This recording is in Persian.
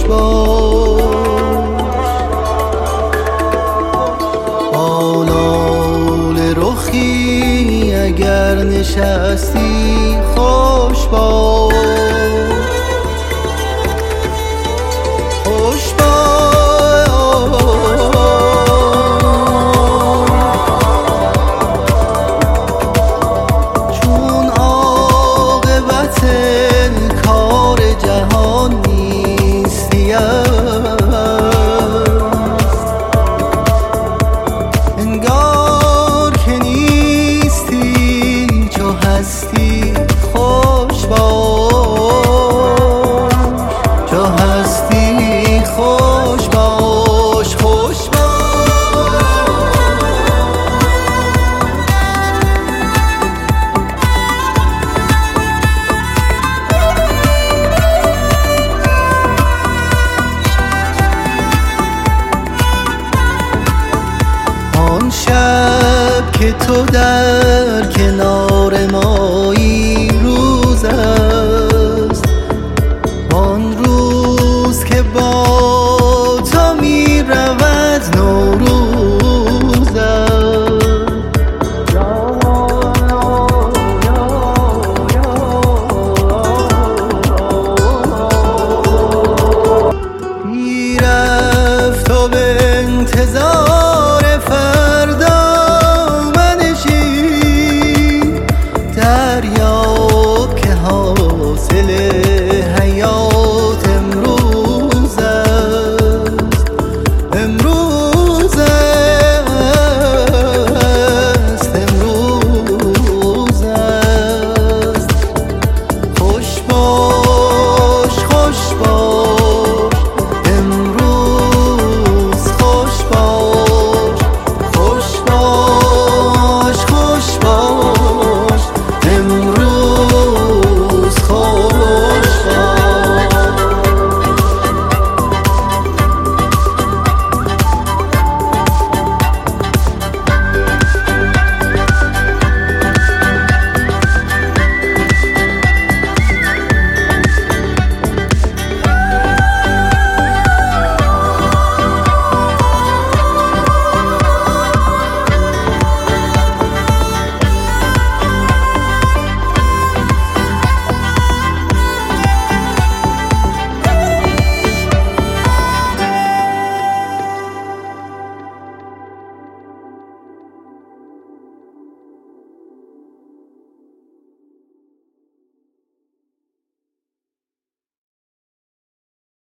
با لاله رخی اگر نشستی خوش باش، خوش باش. چون عاقبت کار جهان نیستی انگار که نیستی، چو هستی خوش باش، چو هستی خوش باش، خوش آن شب که تو در کنار مایی روز است، آن روز که با تو می رود نوروز است. می رفت و به انتظار